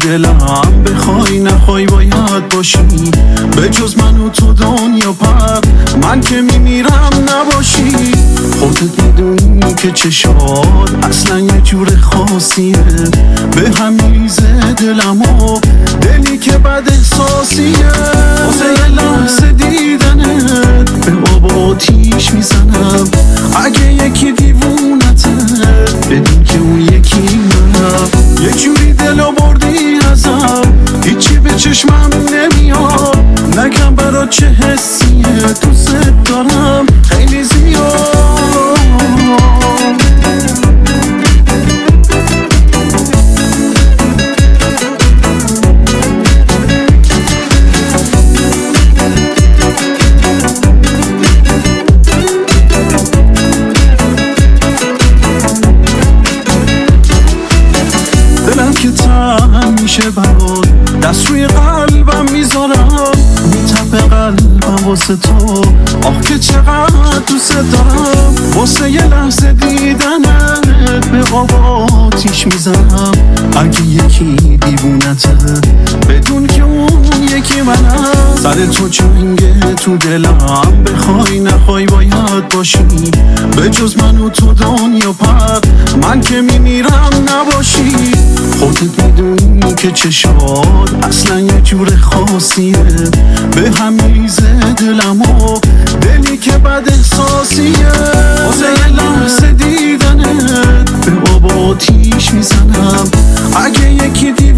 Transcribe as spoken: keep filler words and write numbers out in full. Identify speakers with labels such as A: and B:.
A: دلم، بخوای نخوای باید باشی. به جز من و تو دنیا پر، من که میمیرم نباشی. خودت میدونی که چشات اصلا یه جور خاصیه، به هم میریزه دلم و دلی که بد احساسیه. واسه یه لحظه دیدنت به آب آتیش میزنم. اگه یکی دیوونته بدون که اون یکی منم. یه جوری دلو بردی ازم، هیچی به چشمم نمیاد. نگم برا چه حسیه، دوست دارم خیلی زیاد. دلم که تنگ میشه برات، دست روی قلبم میذارم. میتپه قلبم واسه تو، آخ که چقدر دوست دارم. واسه یه لحظه دیدنت به آب آتیش میزنم. اگه یکی دیوونته بدون که اون یکی منم. سر تو چنگه تو دلم، بخوای نخوای باید باشی. به جز من و تو دنیا پر، من که میمیرم نباشی. خودت میدونی که چشات اصلا یه جور خاصیه، به هم میریزه دلم و دلی که بد احساسیه. واسه یه لحظه دیدنت به آب آتیش میزنم. اگه یکی دیو